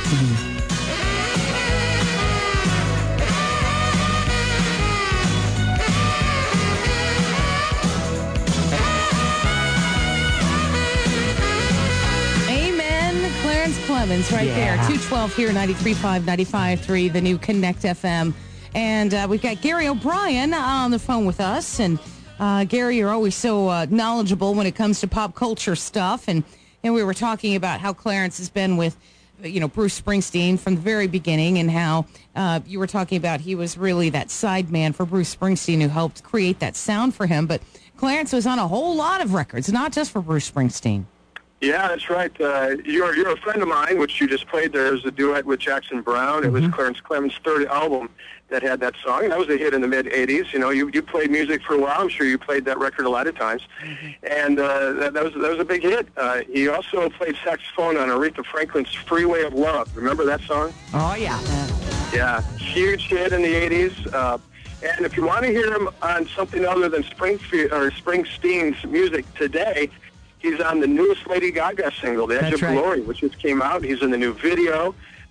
Clemens right there. 212 here, 93.5, 95.3, the new Connect FM. And we've got Gary O'Brien on the phone with us. And Gary, you're always so knowledgeable when it comes to pop culture stuff. And we were talking about how Clarence has been with, Bruce Springsteen from the very beginning, and how you were talking about he was really that side man for Bruce Springsteen who helped create that sound for him. But Clarence was on a whole lot of records, not just for Bruce Springsteen. Yeah, that's right. You're a friend of mine, which you just played there. It was a duet with Jackson Browne. It was Clarence Clemens' third album that had that song. And that was a hit in the mid-'80s. You played music for a while. I'm sure you played that record a lot of times. And that was a big hit. He also played saxophone on Aretha Franklin's Freeway of Love. Remember that song? Oh, yeah. Yeah, huge hit in the 80s. And if you want to hear him on something other than Springsteen's music today, he's on the newest Lady Gaga single, The Edge of Glory, which just came out. He's in the new video.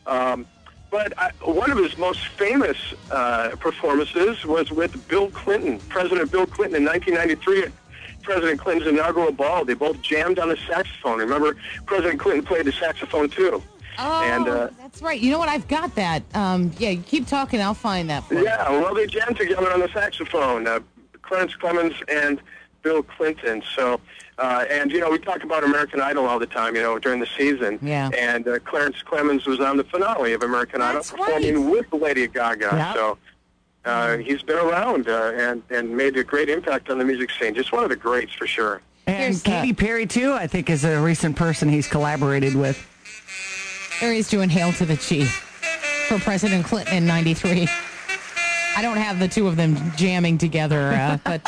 But one of his most famous performances was with Bill Clinton, President Bill Clinton, in 1993 at President Clinton's inaugural ball. They both jammed on the saxophone. Remember, President Clinton played the saxophone, too. Oh, and, that's right. You know what? I've got that. You keep talking. I'll find that for you. Yeah, well, they jammed together on the saxophone, Clarence Clemens and Bill Clinton. So, we talk about American Idol all the time, during the season. Yeah. And Clarence Clemens was on the finale of American Idol performing with Lady Gaga. Yep. So he's been around and made a great impact on the music scene. Just one of the greats for sure. And Katy Perry, too, I think, is a recent person he's collaborated with. There he is doing Hail to the Chief for President Clinton in 93. I don't have the two of them jamming together, but...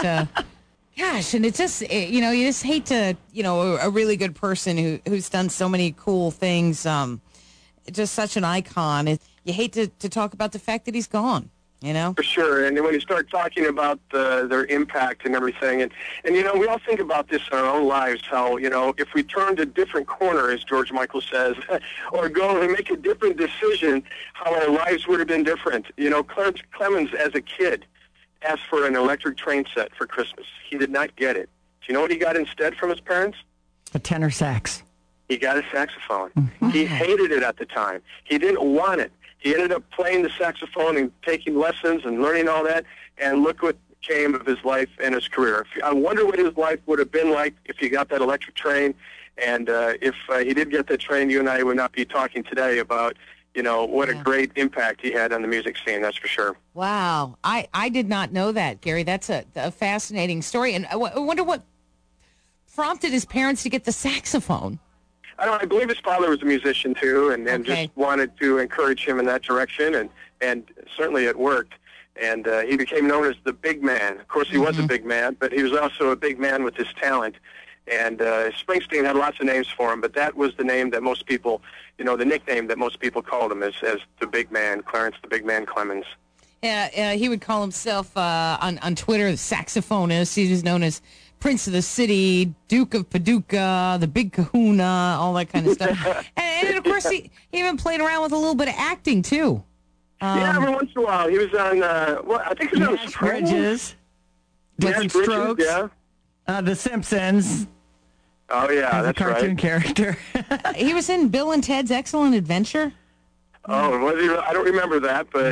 Gosh, and it's just, you just hate to, a really good person who's done so many cool things, just such an icon. You hate to talk about the fact that he's gone, For sure, and when you start talking about their impact and everything, and we all think about this in our own lives, how, if we turned a different corner, as George Michael says, or go and make a different decision, how our lives would have been different. Clarence Clemens, as a kid, asked for an electric train set for Christmas. He did not get it. Do you know what he got instead from his parents? A tenor sax. He got a saxophone. He hated it at the time. He didn't want it. He ended up playing the saxophone and taking lessons and learning all that, and look what came of his life and his career. I wonder what his life would have been like if he got that electric train, and if he did get that train, you and I would not be talking today about what a great impact he had on the music scene, that's for sure. Wow. I did not know that, Gary. That's a fascinating story. And I wonder what prompted his parents to get the saxophone. I believe his father was a musician, too, and just wanted to encourage him in that direction, and certainly it worked. And he became known as the big man. Of course, he was a big man, but he was also a big man with his talent. And Springsteen had lots of names for him, but that was the name that most people, the nickname that most people called him as the big man, Clarence the Big Man Clemens. Yeah, he would call himself on Twitter the saxophonist. He was known as Prince of the City, Duke of Paducah, the Big Kahuna, all that kind of stuff. and of course, he even played around with a little bit of acting, too. Every once in a while. He was on, I think he was on The Bridges. Different Strokes. Yeah. The Simpsons. Oh, yeah, that's right. Cartoon character. He was in Bill and Ted's Excellent Adventure. Oh, was he? I don't remember that, but,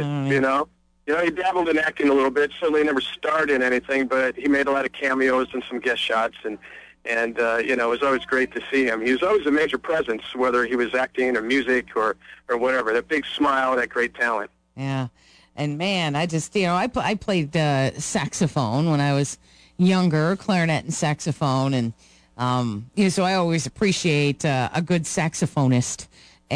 he dabbled in acting a little bit. Certainly never starred in anything, but he made a lot of cameos and some guest shots, and it was always great to see him. He was always a major presence, whether he was acting or music or whatever. That big smile, that great talent. Yeah. And, man, I just, I played saxophone when I was younger, clarinet and saxophone, and so I always appreciate a good saxophonist.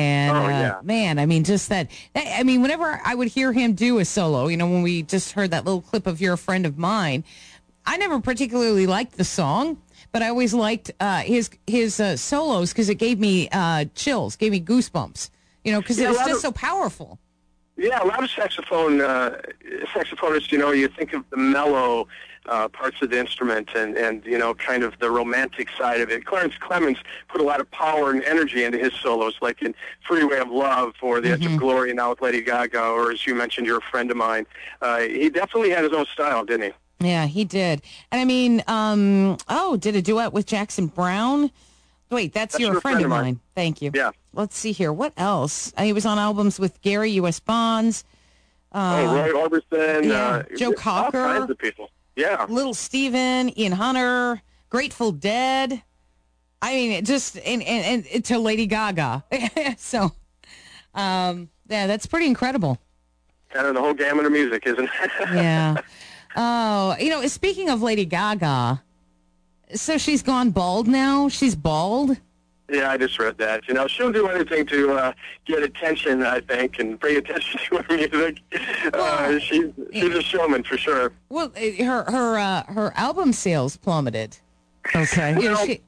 And man, I mean, just that. I mean, whenever I would hear him do a solo, when we just heard that little clip of "You're a Friend of Mine," I never particularly liked the song, but I always liked his solos because it gave me chills, gave me goosebumps. Because it was just so powerful. Yeah, a lot of saxophonists, you think of the mellow, parts of the instrument and kind of the romantic side of it. Clarence Clemons put a lot of power and energy into his solos, like in Freeway of Love or The Edge of Glory now with Lady Gaga, or as you mentioned, You're a Friend of Mine. He definitely had his own style, didn't he? Yeah, he did. And I mean, did a duet with Jackson Browne. Wait, that's You're a Friend of Mine. Thank you. Yeah. Let's see here. What else? He was on albums with Gary U.S. Bonds. Roy Orbison. Joe Cocker. All kinds of people. Yeah. Little Steven, Ian Hunter, Grateful Dead. I mean, it just and to Lady Gaga. So, that's pretty incredible. Kind of the whole gamut of music, isn't it? Yeah. Oh, speaking of Lady Gaga, so she's gone bald now? She's bald? Yeah, I just read that. She'll do anything to get attention, I think, and bring attention to her music. She's a showman for sure. Well, her album sales plummeted. Okay.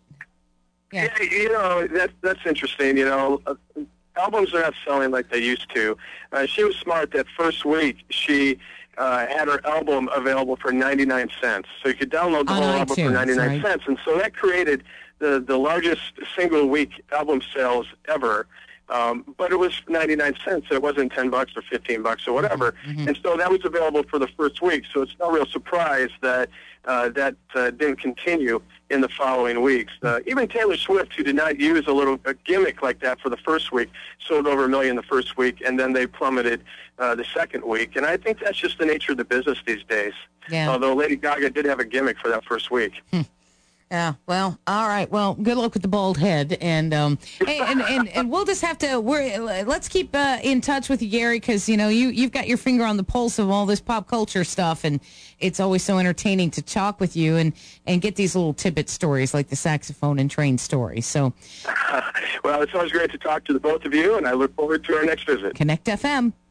That's interesting. Albums are not selling like they used to. She was smart. That first week, she had her album available for 99 cents. So you could download the whole album for 99 cents. And so that created the largest single week album sales ever. But it was 99 cents. It wasn't $10 or $15 or whatever. Mm-hmm. And so that was available for the first week. So it's no real surprise that that didn't continue in the following weeks. Even Taylor Swift, who did not use a gimmick like that for the first week, sold over 1 million the first week, and then they plummeted the second week. And I think that's just the nature of the business these days. Yeah. Although Lady Gaga did have a gimmick for that first week. Yeah, well, all right. Well, good luck with the bald head, and and we'll just have to. Let's keep in touch with you, Gary, because you've got your finger on the pulse of all this pop culture stuff, and it's always so entertaining to talk with you and get these little tidbit stories like the saxophone and train story. So, well, it's always great to talk to the both of you, and I look forward to our next visit. Connect FM.